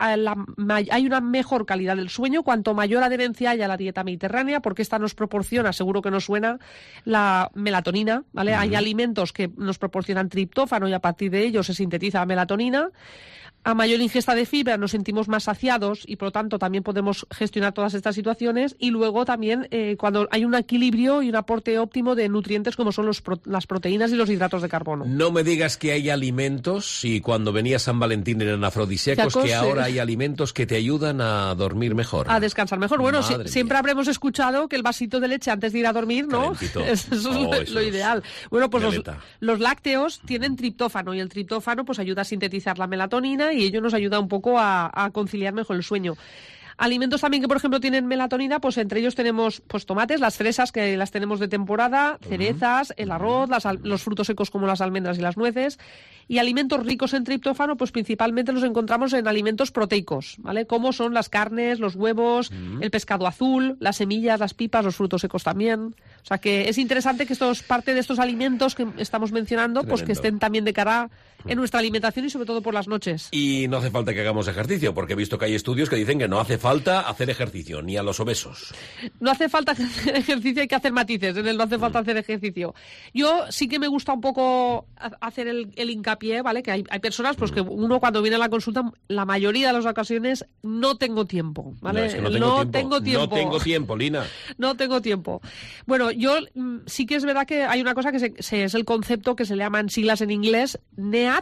hay una mejor calidad del sueño cuanto mayor adherencia haya a la dieta mediterránea, porque esta nos proporciona, seguro que nos suena, la melatonina, ¿vale? Hay alimentos que nos proporcionan triptófano y a partir de ello se sintetiza la melatonina. A mayor ingesta de fibra nos sentimos más saciados y por lo tanto también podemos gestionar todas estas situaciones y luego también cuando hay un equilibrio y un aporte óptimo de nutrientes como son las proteínas y los hidratos de carbono. No me digas que hay alimentos, y cuando venía San Valentín eran afrodisíacos, que ahora hay alimentos que te ayudan a dormir mejor. A descansar mejor. Bueno, siempre habremos escuchado que el vasito de leche antes de ir a dormir, ¿no? Eso es lo ideal. Bueno, pues los lácteos tienen triptófano y el triptófano pues ayuda a sintetizar la melatonina y ello nos ayuda un poco a conciliar mejor el sueño. Alimentos también que, por ejemplo, tienen melatonina, pues entre ellos tenemos pues tomates, las fresas que las tenemos de temporada, cerezas, el arroz, los frutos secos como las almendras y las nueces, y alimentos ricos en triptófano, pues principalmente los encontramos en alimentos proteicos, ¿vale? Como son las carnes, los huevos, el pescado azul, las semillas, las pipas, los frutos secos también. O sea que es interesante que parte de estos alimentos que estamos mencionando, pues que estén también de cara en nuestra alimentación y sobre todo por las noches. Y no hace falta que hagamos ejercicio, porque he visto que hay estudios que dicen que no hace falta hacer ejercicio, ni a los obesos. No hace falta hacer ejercicio, hay que hacer matices, en el no hace falta hacer ejercicio. Yo sí que me gusta un poco hacer el hincapié, ¿vale? Que hay personas pues que uno cuando viene a la consulta, la mayoría de las ocasiones no tengo tiempo, ¿vale? No, es que no tengo tiempo, Lina. No tengo tiempo. Bueno, yo sí que es verdad que hay una cosa que es el concepto que se le llaman siglas en inglés, NEAT,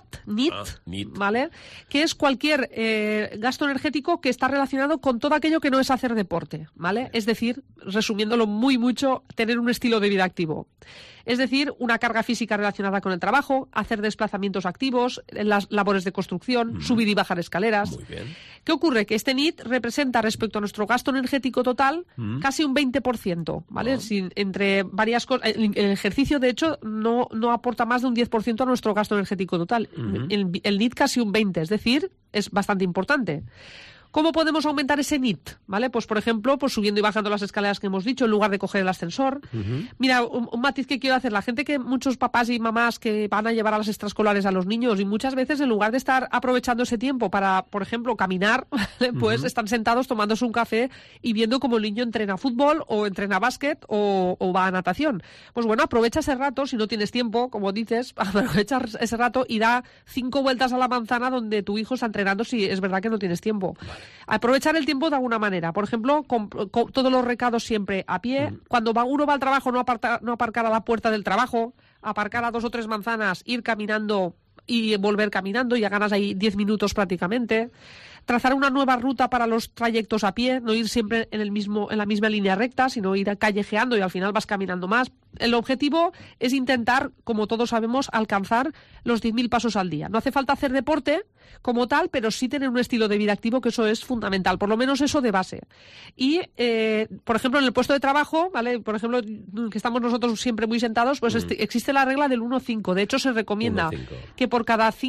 ¿vale? Que es cualquier gasto energético que está relacionado con todo aquello que no es hacer deporte, ¿vale? Es decir, resumiéndolo muy mucho, tener un estilo de vida activo. Es decir, una carga física relacionada con el trabajo, hacer desplazamientos activos, las labores de construcción, subir y bajar escaleras. Muy bien. ¿Qué ocurre? Que este NEAT representa respecto a nuestro gasto energético total casi un 20%, ¿vale? Entre varias cosas. El ejercicio, de hecho, no aporta más de un 10% a nuestro gasto energético total. El NEAT casi un 20%, es decir, es bastante importante. ¿Cómo podemos aumentar ese NEAT? ¿Vale? Pues, por ejemplo, pues subiendo y bajando las escaleras que hemos dicho, en lugar de coger el ascensor. Mira, un matiz que quiero hacer. La gente muchos papás y mamás que van a llevar a las extraescolares a los niños y muchas veces, en lugar de estar aprovechando ese tiempo para, por ejemplo, caminar, ¿vale? Pues están sentados tomándose un café y viendo cómo el niño entrena fútbol o entrena básquet o va a natación. Pues bueno, aprovecha ese rato, si no tienes tiempo, como dices, aprovecha ese rato y da 5 vueltas a la manzana donde tu hijo está entrenando si es verdad que no tienes tiempo. Vale. Aprovechar el tiempo de alguna manera. Por ejemplo, con todos los recados siempre a pie. Cuando uno va al trabajo, no aparcar a la puerta del trabajo, aparcar a 2 o 3 manzanas, ir caminando y volver caminando, ya ganas ahí 10 minutos prácticamente. Trazar una nueva ruta para los trayectos a pie, no ir siempre en la misma línea recta, sino ir callejeando y al final vas caminando más. El objetivo es intentar, como todos sabemos, alcanzar los 10.000 pasos al día. No hace falta hacer deporte como tal, pero sí tener un estilo de vida activo, que eso es fundamental, por lo menos eso de base. Y, por ejemplo, en el puesto de trabajo, ¿vale? Por ejemplo, que estamos nosotros siempre muy sentados, pues existe la regla del 1-5. De hecho, se recomienda que por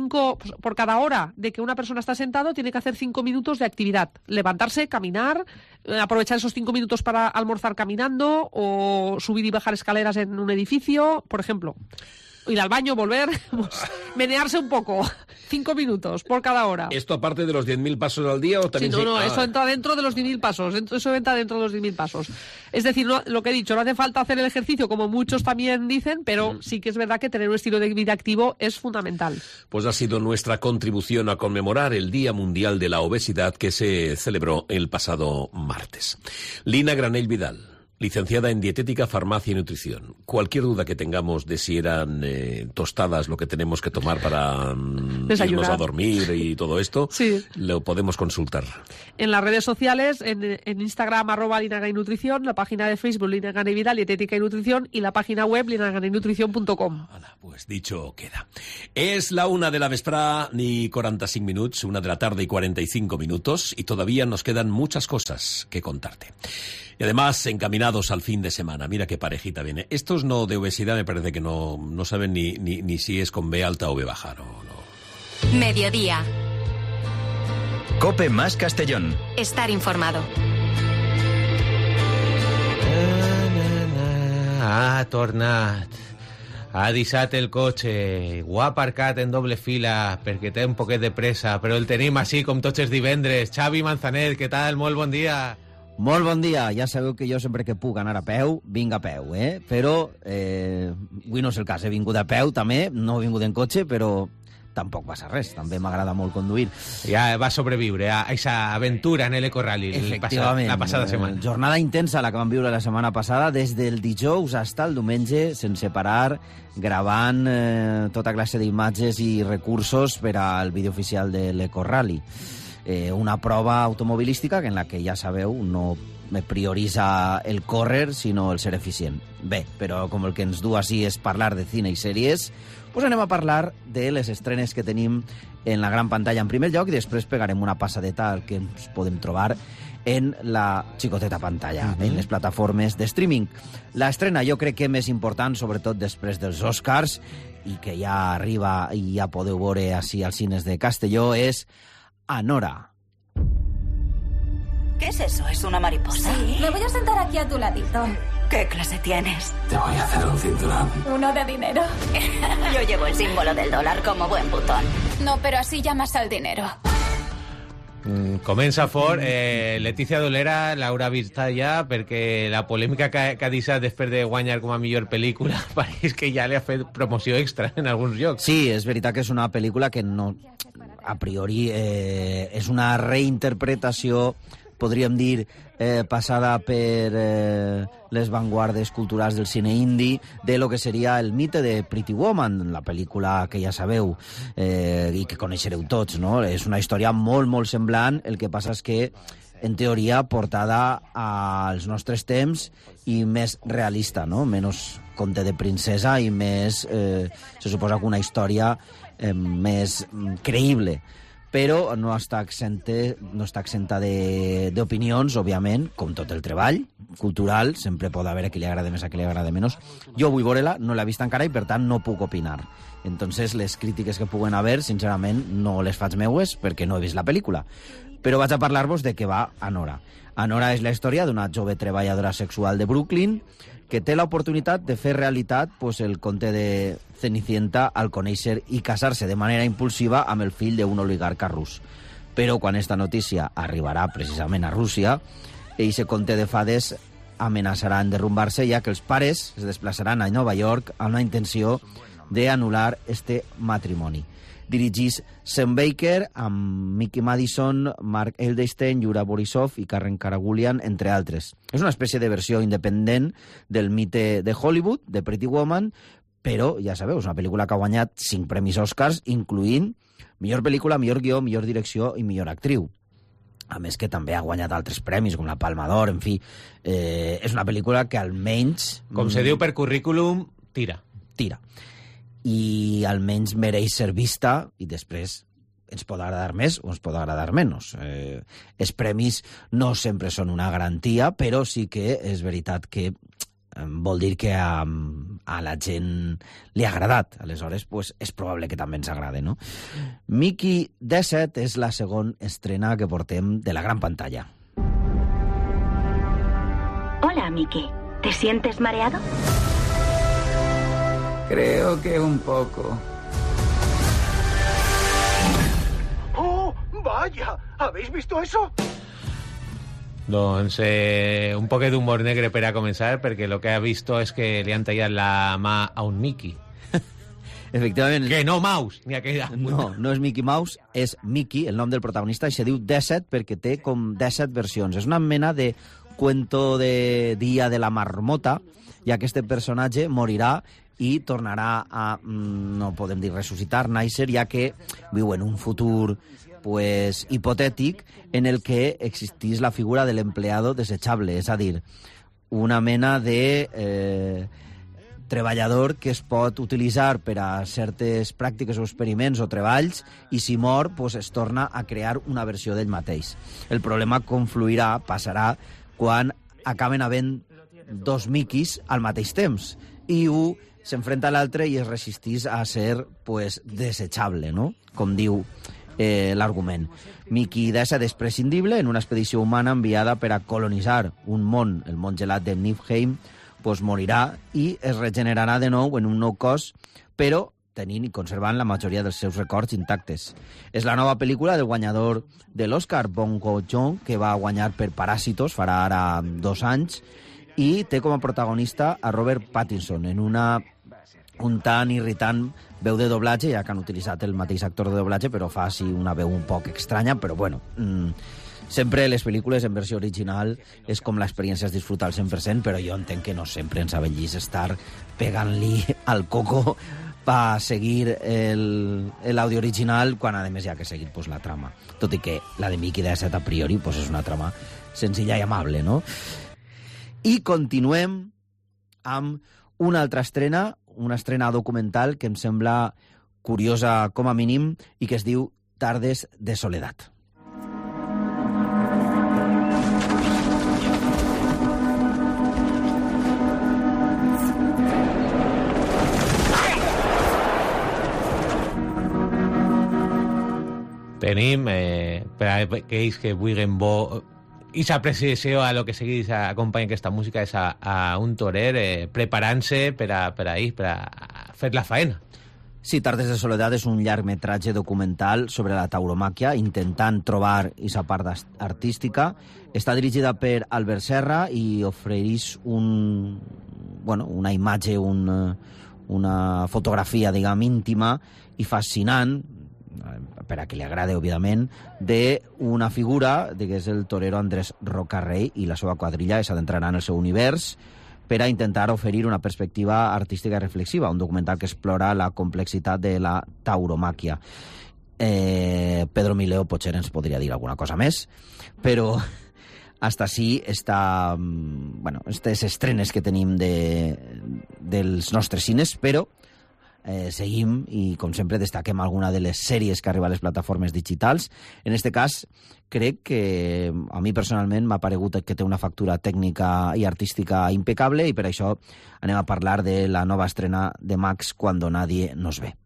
cada hora de que una persona está sentado, tiene que hacer 5 minutos de actividad. Levantarse, caminar, aprovechar esos 5 minutos para almorzar caminando o subir y bajar escaleras en un edificio, por ejemplo. Ir al baño, volver, menearse un poco. 5 minutos por cada hora. ¿Esto aparte de los 10.000 pasos al día o también? Sí, eso entra dentro de los 10.000 pasos. Eso entra dentro de los 10.000 pasos. Es decir, lo que he dicho, no hace falta hacer el ejercicio, como muchos también dicen, pero sí que es verdad que tener un estilo de vida activo es fundamental. Pues ha sido nuestra contribución a conmemorar el Día Mundial de la Obesidad que se celebró el pasado martes. Lina Granell Vidal, licenciada en Dietética, Farmacia y Nutrición. Cualquier duda que tengamos de si eran tostadas lo que tenemos que tomar para irnos a dormir y todo esto, lo podemos consultar. En las redes sociales, en Instagram, @LinaGranellNutrición, la página de Facebook, Lina Granell Vidal, Dietética y Nutrición, y la página web, linagranellnutrición.com. Pues dicho queda. És la 1 de la vesprada ni 45 minuts, 1 de la tarde y 45 minutos, y todavía nos quedan muchas cosas que contarte. Y además, encaminados al fin de semana. Mira qué parejita viene. Estos no de obesidad me parece que no saben ni si es con B alta o B baja. No. Mediodía. COPE más Castellón. Estar informado. Ha tornat. Ha deixat el cotxe. Ho ha aparcat en doble fila perquè té un poquet de pressa, però el tenim així com tots els divendres. Xavi Manzanet, què tal? Molt bon dia. Molt bon dia. Ja sabeu que jo sempre que puc anar a peu, vinc a peu, Però avui no és el cas. He vingut a peu, també. No he vingut en cotxe, però tampoc passa res. També m'agrada molt conduir. Ja va sobreviure a aquesta aventura en l'Eco Rally la passada setmana. Jornada intensa la que vam viure la setmana passada, des del dijous fins al diumenge, sense parar, gravant tota classe d'imatges i recursos per al vídeo oficial de l'Eco Rally. Una prova automobilística en la que, ja sabeu, no prioriza el córrer, sinó el ser eficient. Bé, però com el que ens du així és parlar de cine i sèries, doncs anem a parlar de les estrenes que tenim en la gran pantalla en primer lloc i després pegarem una passadeta al que ens podem trobar en la xicoteta pantalla, en les plataformes de streaming. L'estrena jo crec que més important, sobretot després dels Oscars, i que ja arriba i ja podeu veure així als cines de Castelló, és Anora. ¿Qué es eso? ¿Es una mariposa? Sí, me voy a sentar aquí a tu ladito. ¿Qué clase tienes? Te voy a hacer un cinturón. Uno de dinero. Yo llevo el símbolo del dólar como buen putón. No, pero así llamas al dinero. Comença fort. Letícia Dolera l'haurà vist ja perquè la polèmica que ha deixat després de guanyar com a millor pel·lícula pareix que ja li ha fet promoció extra en alguns llocs. Sí, és veritat que és una pel·lícula que no, a priori és una reinterpretació, podríem dir, passada per les vanguardes culturals del cine indi de lo que seria el mite de Pretty Woman, la pel·lícula que ja sabeu i que coneixereu tots, no? És una història molt, molt semblant, el que passa és que en teoria portada als nostres temps i més realista, no? Menys conte de princesa i més, se suposa que una història més creïble, però no està exenta d'opinions, òbviament, com tot el treball cultural, sempre pot haver a qui li agrada més, a qui li agrada menys. Jo vull veure-la, no l'he vist encara i per tant no puc opinar. Entonces les crítiques que puguen haver, sincerament, no les faig meues perquè no he vist la pel·lícula. Però vaig a parlar-vos de què va Anora. Anora és la història d'una jove treballadora sexual de Brooklyn que té l'oportunitat de fer realitat el conte de Cenicienta al conèixer i casar-se de manera impulsiva amb el fill d'un oligarca rus. Però quan esta notícia arribarà precisament a Rússia, eixe conte de fades amenaçarà en derrumbar-se, ja que els pares es desplaçaran a Nova York amb la intenció d'anul·lar este matrimoni. Dirigís Sam Baker, amb Mickey Madison, Mark Edelstein, Yura Borisov i Karen Karagulian, entre altres. És una espècie de versió independent del mite de Hollywood, de Pretty Woman, però, ja sabeu, és una pel·lícula que ha guanyat 5 premis Oscars, incloent millor pel·lícula, millor guió, millor direcció i millor actriu. A més que també ha guanyat altres premis, com la Palma d'Or, en fi. És una pel·lícula que almenys... Com se diu per currículum, tira. Tira. I almenys mereix ser vista i després ens pot agradar més o ens pot agradar menys. Els premis no sempre són una garantia, però sí que és veritat que vol dir que a la gent li ha agradat. Aleshores, és probable que també ens agrade, no? Mickey 17 és la segona estrena que portem de la gran pantalla. Hola, Mickey. ¿Te sientes mareado? Creo que un poco. ¡Oh, vaya! ¿Habéis visto eso? Doncs un poquet d'humor negre per a començar, perquè el que ha vist és que li han tallat la mà a un Mickey. Efectivament. Que no Mouse, ni aquella. No és Mickey Mouse, és Mickey, el nom del protagonista, i se diu 17 perquè té com 17 versions. És una mena de cuento de dia de la marmota, ja que este personatge morirà i tornarà a, no podem dir ressuscitar, néixer, ja que viu en un futur hipotètic en el que existís la figura de l'empleado desechable, és a dir, una mena de treballador que es pot utilitzar per a certes pràctiques o experiments o treballs i si mor es torna a crear una versió d'ell mateix. El problema confluirà, passarà, quan acaben havent 2 Mickeys al mateix temps i un s'enfrenta a l'altre i es resistís a ser desechable, no? Com diu l'argument. Mickey 17 és prescindible en una expedició humana enviada per a colonitzar un món, el món gelat de Niflheim, morirà i es regenerarà de nou en un nou cos, però tenint i conservant la majoria dels seus records intactes. És la nova pel·lícula del guanyador de l'Oscar, Bong Joon-ho, que va guanyar per Parásitos, farà ara 2 anys, i té com a protagonista a Robert Pattinson en un tan irritant veu de doblatge, ja que han utilitzat el mateix actor de doblatge, però fa així una veu un poc estranya, però bueno, sempre les pel·lícules en versió original és com l'experiència es disfruta al 100%, però jo entenc que no sempre ens avellís estar pegant-li al coco per seguir l'àudio original, quan a més hi ha que seguir la trama. Tot i que la de Mickey 17 a priori és una trama senzilla i amable, no? I continuem amb una altra estrena, una estrena documental que em sembla curiosa com a mínim i que es diu Tardes de Soledat. Tenim, per a aquells que vulguin i s'apreciació a lo que seguís acompanya aquesta música és a un torer preparant-se per a fer la faena. Sí, Tardes de Soledat és un llargmetratge documental sobre la tauromàquia, intentant trobar aquesta part artística. Està dirigida per Albert Serra i ofereix una imatge, una fotografia, diguem, íntima i fascinant, per a qui li agrada, òbviament, d'una figura, que és el torero Andrés Rocarrey, i la seva quadrilla s'adentrarà en el seu univers per a intentar oferir una perspectiva artística i reflexiva, un documental que explora la complexitat de la tauromàquia. Pedro Mileo potser ens podria dir alguna cosa més, però hasta així aquestes estrenes que tenim dels nostres cines, però seguim i, com sempre, destaquem alguna de les sèries que arriben a les plataformes digitals. En este cas, crec que a mi personalment m'ha paregut que té una factura tècnica i artística impecable i per això anem a parlar de la nova estrena de Max, Cuando nadie nos ve.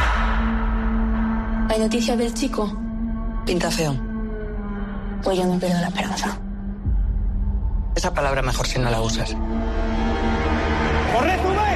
¿Hay noticias del chico? Pinta feo. Pues yo no pierdo la esperanza. Esa palabra mejor si no la usas. ¡Corre, sube!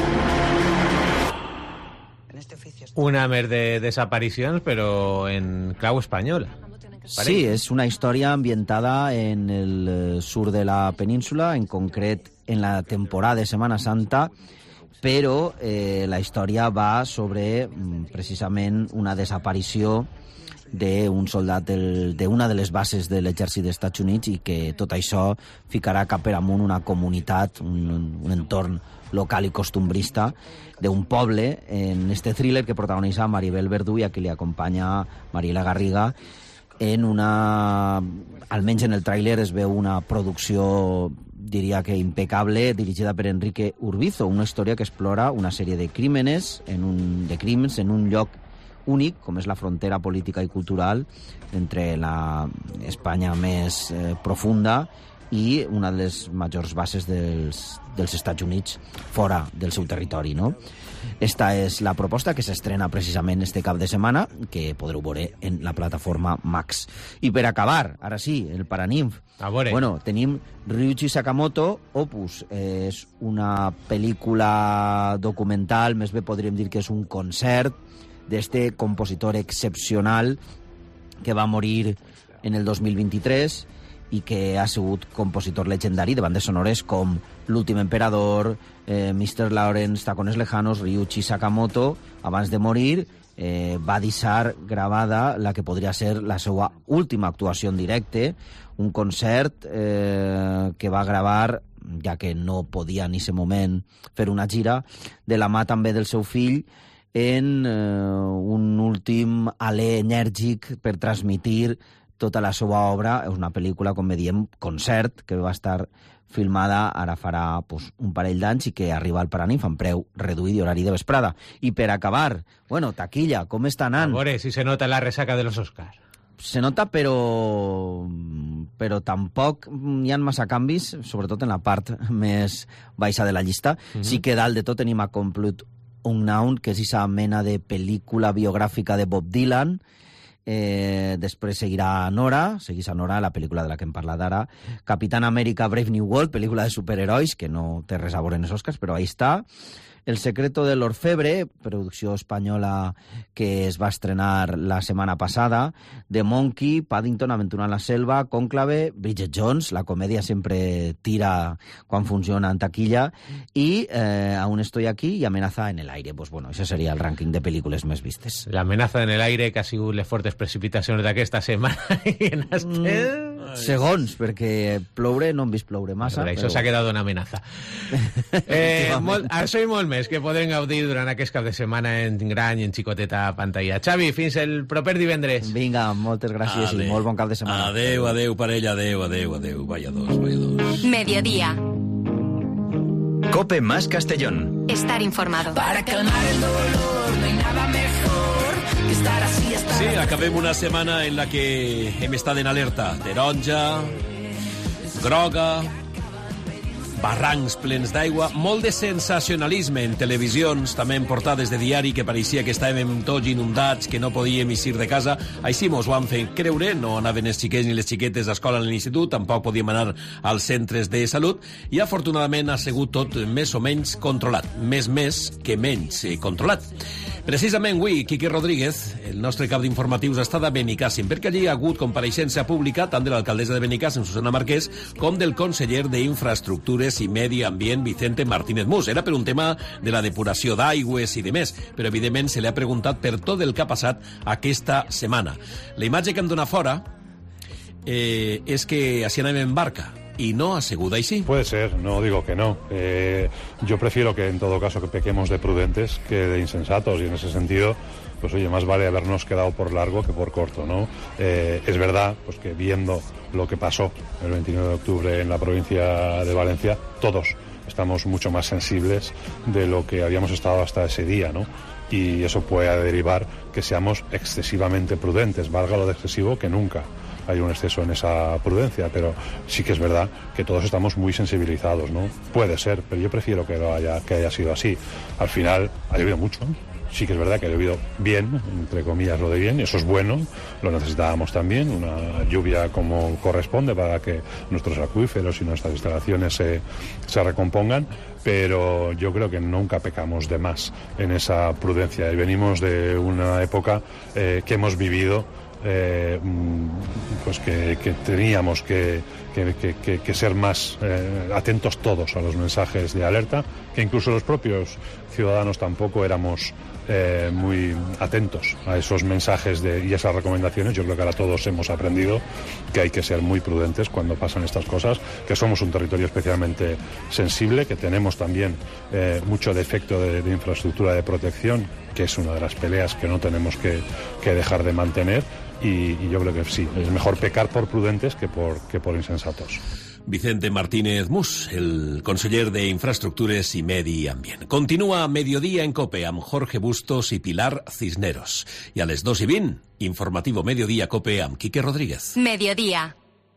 Una mer de desaparicions, però en clau espanyola. Sí, és una història ambientada en el sur de la península, en concret en la temporada de Setmana Santa, però la història va sobre precisament una desaparició d'un soldat d'una de les bases de l'exèrcit dels Estats Units i que tot això ficarà cap per amunt una comunitat, un entorn local i costumbrista d'un poble en este thriller que protagonitza Maribel Verdú i a qui li acompanya Mariela Garriga en almenys en el tràiler es veu una producció, diria que impecable, dirigida per Enrique Urbizo, una història que explora una sèrie de crims en un lloc únic, com és la frontera política i cultural entre la Espanya més profunda i una de les majors bases dels Estats Units fora del seu territori, no? Esta és la proposta que s'estrena precisament este cap de setmana, que podreu veure en la plataforma Max. I per acabar, ara sí, el Paraninf. Bueno, tenim Ryuichi Sakamoto, Opus. És una pel·lícula documental, més bé podríem dir que és un concert d'este compositor excepcional que va morir en el 2023 i que ha sigut compositor legendari de bandes sonores com L'últim emperador, Mr. Lawrence, Tacones lejanos. Ryuichi Sakamoto, abans de morir, va deixar gravada la que podria ser la seva última actuació en directe, un concert que va gravar, ja que no podia en aquest moment fer una gira, de la mà també del seu fill, en un últim alè enèrgic per transmitir tota la seva obra. És una pel·lícula, com diem, concert, que va estar filmada ara farà un parell d'anys i que arriba al Paraninf amb preu reduït i horari de vesprada. I per acabar, taquilla, com està anant? A veure si se nota la resaca de los Oscars. Se nota, però tampoc hi ha massa canvis, sobretot en la part més baixa de la llista. Sí que dalt de tot tenim a Complete Unknown, que és aquesta mena de pel·lícula biogràfica de Bob Dylan. Després seguirà Nora, la pel·lícula de la que hem parlat ara, Capitán América Brave New World, pel·lícula de superherois que no té res a veure en els Oscars, però ahí està. El secreto de l'orfebre, producció espanyola que es va estrenar la setmana passada, The Monkey, Paddington, Aventura en la selva, Cònclave, Bridget Jones, la comèdia sempre tira quan funciona en taquilla, i Aún estoy aquí i Amenaza en el aire. Això seria el rànquing de pel·lícules més vistes. L'amenaza en el aire, que ha sigut les fortes precipitacions d'aquesta setmana i en Segons, perquè ploure no hem vist ploure massa. Això s'ha quedat una amenaça. Això i molt més que podrem gaudir durant aquest cap de setmana en gran i en xicoteta pantalla. Xavi, fins el proper divendres. Vinga, moltes gràcies i molt bon cap de setmana. Adeu, parella, adeu. Vaya dos. Mediodía. Cope más Castellón. Estar informado. Para calmar el dolor, no hay nada mejor que estar así, estar Sí, acabem una setmana en la que hem estat en alerta. Taronja, groga, barrancs plens d'aigua, molt de sensacionalisme en televisions, també en portades de diari, que pareixia que estàvem tots inundats, que no podíem eixir de casa. Així mos ho han fet creure, no anaven els xiquets ni les xiquetes a escola ni a l'institut, tampoc podíem anar als centres de salut, i afortunadament ha sigut tot més o menys controlat, més que menys controlat. Precisament avui, Quique Rodríguez, el nostre cap d'informatius, ha estat a Benicàssim, perquè allí ha hagut compareixença pública tant de l'alcaldessa de Benicàssim, Susana Marquès, com del conseller d'Infraestructures i Medi Ambient, Vicente Martínez Mus. Era per un tema de la depuració d'aigües i de més, però evidentment se li ha preguntat per tot el que ha passat aquesta setmana. La imatge que em dona fora és que així anem en barca, y no ha sido así. Puede ser, no digo que no. Yo prefiero que en todo caso que pequemos de prudentes que de insensatos, y en ese sentido, pues oye, más vale habernos quedado por largo que por corto, ¿no? Es verdad pues que viendo lo que pasó el 29 de octubre en la provincia de Valencia, todos estamos mucho más sensibles de lo que habíamos estado hasta ese día, ¿no? Y eso puede derivar que seamos excesivamente prudentes, valga lo de excesivo que nunca. Hay un exceso en esa prudencia, pero sí que es verdad que todos estamos muy sensibilizados, ¿no? Puede ser, pero yo prefiero que haya sido así. Al final ha llovido mucho, sí que es verdad que ha llovido bien, entre comillas lo de bien, y eso es bueno, lo necesitábamos también, una lluvia como corresponde para que nuestros acuíferos y nuestras instalaciones se recompongan, pero yo creo que nunca pecamos de más en esa prudencia, y venimos de una época que hemos vivido pues que teníamos que ser más atentos todos a los mensajes de alerta, que incluso los propios ciudadanos tampoco éramos muy atentos a esos mensajes y esas recomendaciones. Yo creo que ahora todos hemos aprendido que hay que ser muy prudentes cuando pasan estas cosas, que somos un territorio especialmente sensible, que tenemos también mucho defecto de infraestructura de protección, que es una de las peleas que no tenemos que dejar de mantener. Y yo creo que sí, es mejor pecar por prudentes que por insensatos. Vicente Martínez Mus, el conseller d'Infraestructures i Medi Ambient. Continua Mediodía en COPE amb Jorge Bustos i Pilar Cisneros. I a les 2:20, informativo Mediodía COPE amb Quique Rodríguez. Mediodía.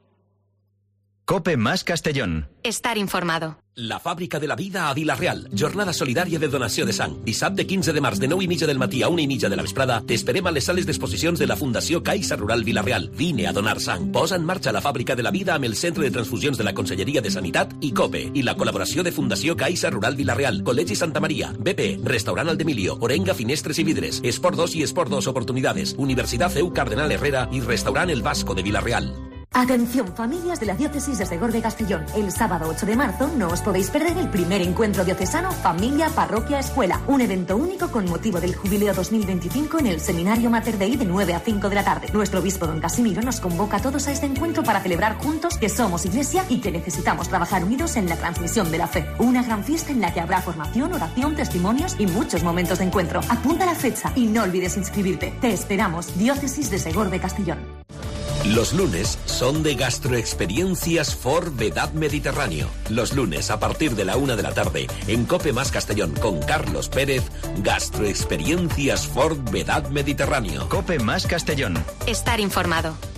COPE más Castellón. Estar informado. La Fàbrica de la Vida a Vila-real. Jornada solidària de donació de sang. Dissabte 15 de març de 9:30 del matí a 1:30 de la vesprada t'esperem a les sales d'exposicions de la Fundació Caixa Rural Vila-real. Vine a donar sang. Posa en marxa la Fàbrica de la Vida amb el Centre de Transfusions de la Conselleria de Sanitat i COPE i la col·laboració de Fundació Caixa Rural Vila-real, Col·legi Santa Maria, BP, Restaurant Aldemilio, Orenga Finestres i Vidres, Esport 2 y Esport 2 Oportunidades, Universidad CEU Cardenal Herrera y Restaurant El Vasco de Vila-real. Atención, familias de la Diócesis de Segor de Castellón. El sábado 8 de marzo no os podéis perder el primer encuentro diocesano Familia, Parroquia, Escuela. Un evento único con motivo del Jubileo 2025 en el Seminario Mater Dei de 9 a 5 de la tarde. Nuestro obispo don Casimiro nos convoca a todos a este encuentro para celebrar juntos que somos iglesia y que necesitamos trabajar unidos en la transmisión de la fe. Una gran fiesta en la que habrá formación, oración, testimonios y muchos momentos de encuentro. Apunta la fecha y no olvides inscribirte. Te esperamos, Diócesis de Segor de Castellón. Los lunes son de Gastroexperiencias for Vedad Mediterráneo. Los lunes a partir de la 1 de la tarde en COPE más Castellón con Carlos Pérez, Gastroexperiencias for Vedad Mediterráneo. COPE más Castellón. Estar informado.